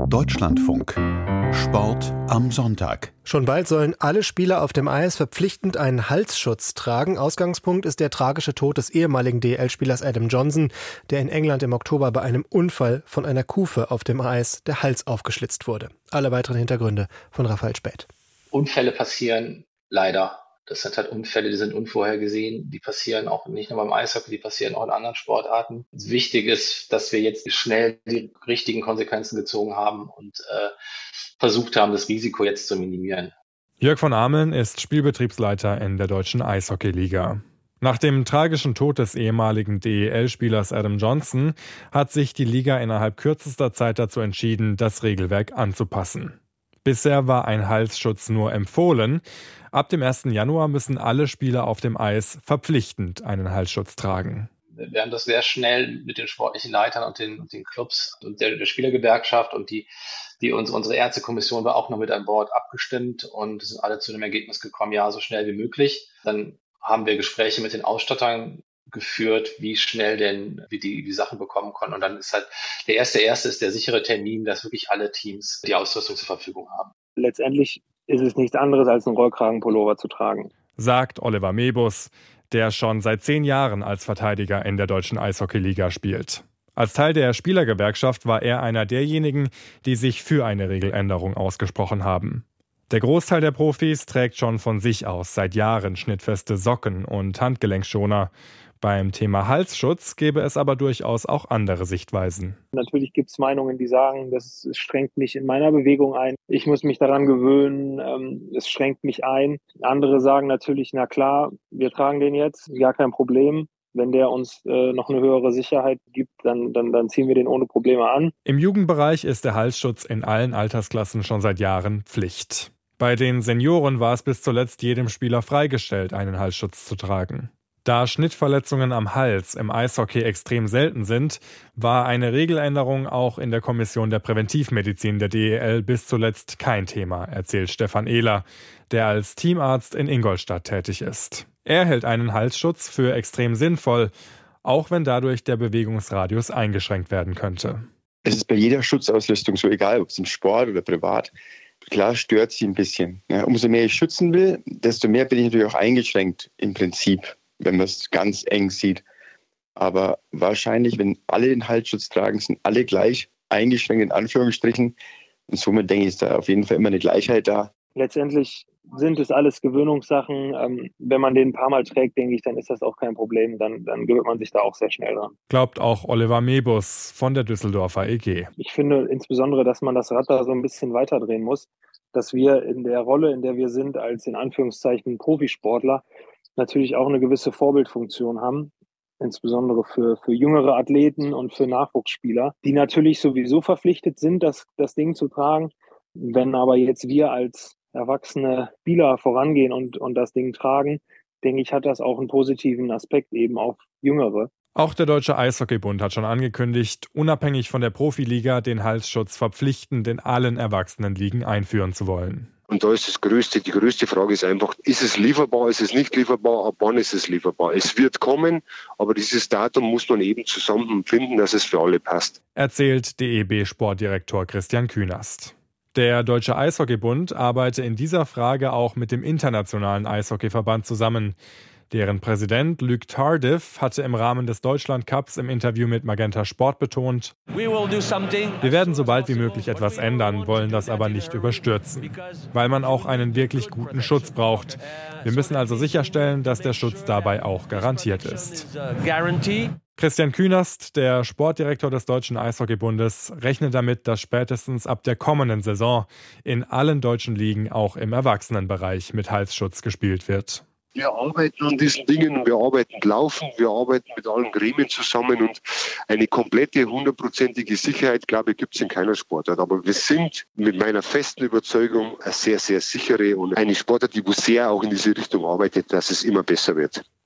Deutschlandfunk. Sport am Sonntag. Schon bald sollen alle Spieler auf dem Eis verpflichtend einen Halsschutz tragen. Ausgangspunkt ist der tragische Tod des ehemaligen DEL-Spielers Adam Johnson, der in England im Oktober bei einem Unfall von einer Kufe auf dem Eis der Hals aufgeschlitzt wurde. Alle weiteren Hintergründe von Raphael Späth. Unfälle passieren leider. Das sind halt Unfälle, die sind unvorhergesehen. Die passieren auch nicht nur beim Eishockey, die passieren auch in anderen Sportarten. Wichtig ist, dass wir jetzt schnell die richtigen Konsequenzen gezogen haben und versucht haben, das Risiko jetzt zu minimieren. Jörg von Ameln ist Spielbetriebsleiter in der Deutschen Eishockey-Liga. Nach dem tragischen Tod des ehemaligen DEL-Spielers Adam Johnson hat sich die Liga innerhalb kürzester Zeit dazu entschieden, das Regelwerk anzupassen. Bisher war ein Halsschutz nur empfohlen. Ab dem 1. Januar müssen alle Spieler auf dem Eis verpflichtend einen Halsschutz tragen. Wir haben das sehr schnell mit den sportlichen Leitern und den Clubs und der Spielergewerkschaft und unsere Ärztekommission war auch noch mit an Bord abgestimmt und sind alle zu dem Ergebnis gekommen, ja, so schnell wie möglich. Dann haben wir Gespräche mit den Ausstattern geführt, wie schnell denn wir die Sachen bekommen konnten. Und dann ist halt der erste ist der sichere Termin, dass wirklich alle Teams die Ausrüstung zur Verfügung haben. Letztendlich ist es nichts anderes, als einen Rollkragenpullover zu tragen, sagt Oliver Mebus, der schon seit 10 Jahren als Verteidiger in der Deutschen Eishockey-Liga spielt. Als Teil der Spielergewerkschaft war er einer derjenigen, die sich für eine Regeländerung ausgesprochen haben. Der Großteil der Profis trägt schon von sich aus seit Jahren schnittfeste Socken und Handgelenkschoner. Beim Thema Halsschutz gäbe es aber durchaus auch andere Sichtweisen. Natürlich gibt es Meinungen, die sagen, das schränkt mich in meiner Bewegung ein. Ich muss mich daran gewöhnen, es schränkt mich ein. Andere sagen natürlich, na klar, wir tragen den jetzt, gar kein Problem. Wenn der uns noch eine höhere Sicherheit gibt, dann ziehen wir den ohne Probleme an. Im Jugendbereich ist der Halsschutz in allen Altersklassen schon seit Jahren Pflicht. Bei den Senioren war es bis zuletzt jedem Spieler freigestellt, einen Halsschutz zu tragen. Da Schnittverletzungen am Hals im Eishockey extrem selten sind, war eine Regeländerung auch in der Kommission der Präventivmedizin der DEL bis zuletzt kein Thema, erzählt Stefan Ehler, der als Teamarzt in Ingolstadt tätig ist. Er hält einen Halsschutz für extrem sinnvoll, auch wenn dadurch der Bewegungsradius eingeschränkt werden könnte. Es ist bei jeder Schutzausrüstung so, egal ob es im Sport oder privat. Klar stört sie ein bisschen. Ja, umso mehr ich schützen will, desto mehr bin ich natürlich auch eingeschränkt im Prinzip, wenn man es ganz eng sieht. Aber wahrscheinlich, wenn alle den Halsschutz tragen, sind alle gleich eingeschränkt in Anführungsstrichen. Und somit denke ich, ist da auf jeden Fall immer eine Gleichheit da. Letztendlich sind es alles Gewöhnungssachen. Wenn man den ein paar Mal trägt, denke ich, dann ist das auch kein Problem. Dann gewöhnt man sich da auch sehr schnell dran. Glaubt auch Oliver Mebus von der Düsseldorfer EG. Ich finde insbesondere, dass man das Rad da so ein bisschen weiterdrehen muss, dass wir in der Rolle, in der wir sind, als in Anführungszeichen Profisportler, natürlich auch eine gewisse Vorbildfunktion haben, insbesondere für jüngere Athleten und für Nachwuchsspieler, die natürlich sowieso verpflichtet sind, das Ding zu tragen. Wenn aber jetzt wir als erwachsene Spieler vorangehen und das Ding tragen, denke ich, hat das auch einen positiven Aspekt eben auf Jüngere. Auch der Deutsche Eishockeybund hat schon angekündigt, unabhängig von der Profiliga den Halsschutz verpflichtend in allen Erwachsenenligen einführen zu wollen. Und da ist die größte Frage ist einfach, ist es lieferbar, ist es nicht lieferbar, ab wann ist es lieferbar? Es wird kommen, aber dieses Datum muss man eben zusammenfinden, dass es für alle passt. Erzählt DEB-Sportdirektor Christian Künast. Der Deutsche Eishockeybund arbeitet in dieser Frage auch mit dem Internationalen Eishockeyverband zusammen. Deren Präsident Luc Tardif hatte im Rahmen des Deutschlandcups im Interview mit Magenta Sport betont: Wir werden so bald wie möglich etwas ändern, wollen das aber nicht überstürzen, weil man auch einen wirklich guten Schutz braucht. Wir müssen also sicherstellen, dass der Schutz dabei auch garantiert ist. Christian Künast, der Sportdirektor des Deutschen Eishockeybundes, rechnet damit, dass spätestens ab der kommenden Saison in allen deutschen Ligen auch im Erwachsenenbereich mit Halsschutz gespielt wird. Wir arbeiten an diesen Dingen, wir arbeiten laufend, wir arbeiten mit allen Gremien zusammen und eine komplette, 100%ige Sicherheit, glaube ich, gibt es in keiner Sportart. Aber wir sind mit meiner festen Überzeugung eine sehr, sehr sichere und eine Sportart, die sehr auch in diese Richtung arbeitet, dass es immer besser wird.